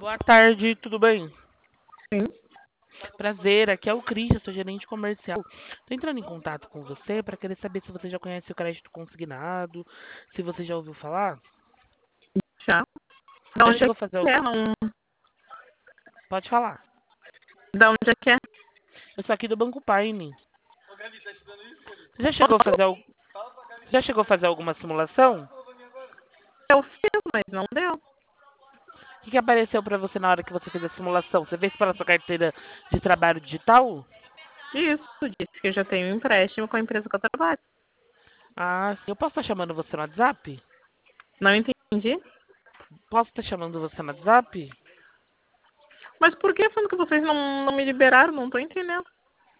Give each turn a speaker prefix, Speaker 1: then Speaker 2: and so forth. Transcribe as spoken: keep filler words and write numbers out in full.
Speaker 1: Boa tarde, tudo bem?
Speaker 2: Sim.
Speaker 1: Prazer, aqui é o Cris, eu sou gerente comercial. Tô entrando em contato com você para querer saber se você já conhece o crédito consignado, se você já ouviu falar.
Speaker 2: Já. Da
Speaker 1: Já
Speaker 2: onde é
Speaker 1: chegou a fazer
Speaker 2: que
Speaker 1: o...
Speaker 2: é? Não...
Speaker 1: Pode falar.
Speaker 2: Da onde é que é?
Speaker 1: Eu sou aqui do Banco Paine. Você já chegou a fazer al- Já chegou a fazer alguma simulação?
Speaker 2: Eu fiz, mas não deu.
Speaker 1: O que que apareceu para você na hora que você fez a simulação? Você fez pela sua carteira de trabalho digital?
Speaker 2: Isso, disse que eu já tenho um empréstimo com a empresa que eu trabalho.
Speaker 1: Ah, sim. Eu posso estar chamando você no WhatsApp?
Speaker 2: Não entendi.
Speaker 1: Posso estar chamando você no WhatsApp?
Speaker 2: Mas por que, sendo que vocês não, não me liberaram? Não tô entendendo.